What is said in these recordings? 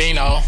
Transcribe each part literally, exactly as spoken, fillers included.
Dino.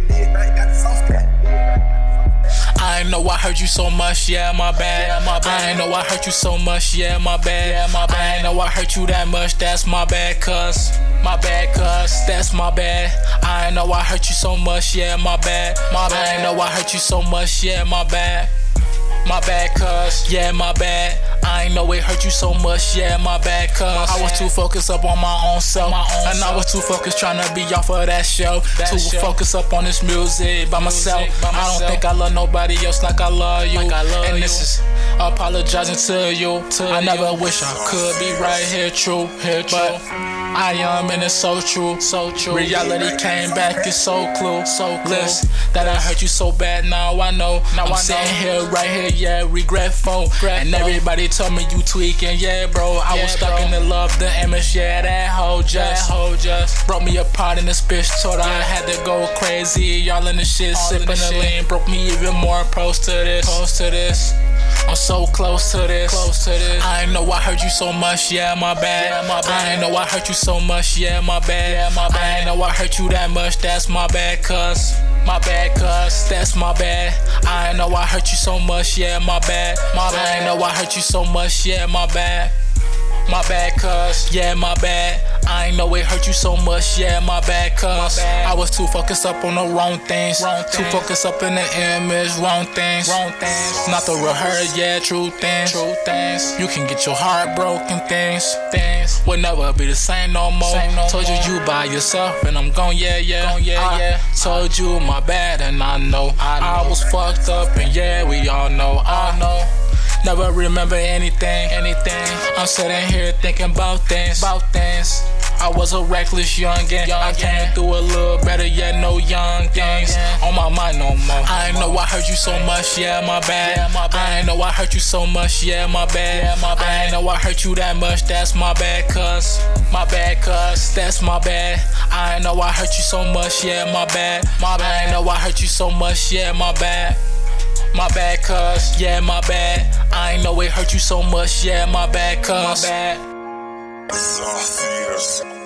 I know I hurt you so much, yeah, my bad. Yeah, my bad. I know I hurt you so much, yeah, my bad. Yeah, my bad. I know I hurt you that much, that's my bad, cuz. My bad, cuz. That's my bad. I know I hurt you so much, yeah, my bad. My bad. I know I hurt you so much, yeah, my bad. My bad, cuz. Yeah, my bad. I ain't know it hurt you so much, yeah, my bad, cuz. I was too focused up on my own self, my own and self. I was too focused trying to be off of that show. That too show. Focused up on this music by myself. Music by myself. I don't think I love nobody else like I love you. Like I love and you. This is apologizing to you. To I never you. Wish I could be right here, true, here, true. But I am, and it's so true, so true. Reality came back, it's so clue, so close that I hurt you so bad. Now I know. Now I'm I sitting know. Here, right here, yeah, regretful. regretful. And everybody told me you tweaking, yeah, bro. I yeah, was stuck bro. In the love, the image, yeah, that hoe just, that hoe just broke me apart in this bitch. Told her yeah. I had to go crazy. Y'all in the shit, all sipping the, the lean, broke me even more. Post to this, post to this. I'm so close to this, close to this. I know I hurt you so much, yeah, my bad. Yeah, my bad. I know I hurt you so much, yeah, my bad. Yeah, my bad. I know I hurt you that much, that's my bad, cuz. My bad, cuz. That's my bad. I know I hurt you so much, yeah, my bad. My bad. I know I hurt you so much, yeah, my bad. My bad, cuz. Yeah, my bad. I ain't know it hurt you so much, yeah, my bad, cuz. I was too focused up on the wrong things, wrong things. Too focused up in the image, wrong things, wrong things. Not the real hurt, yeah, true things, true things. You can get your heart broken, things, things will never be the same no more. Same no told more. You you by yourself, and I'm gone, yeah, yeah, gone, yeah, I yeah. Told you my bad, and I know I, know. I was fucked up, and yeah, we all know, I know. Never remember anything, anything. I'm sitting here thinking about things, about things. I was a reckless youngin'. Young I came through a little better, yet no young things on my mind no more. I know I hurt you so much, yeah, my bad. Yeah, my bad. I know I hurt you so much, yeah, my bad. Yeah, my bad. I know I hurt you that much, that's my bad, cuz. My bad, cuz. That's my bad. I know I hurt you so much, yeah, my bad. My bad. I know I hurt you so much, yeah, my bad. My bad, cuz, yeah, my bad. I know it hurt you so much, yeah, my bad, cuz. My bad.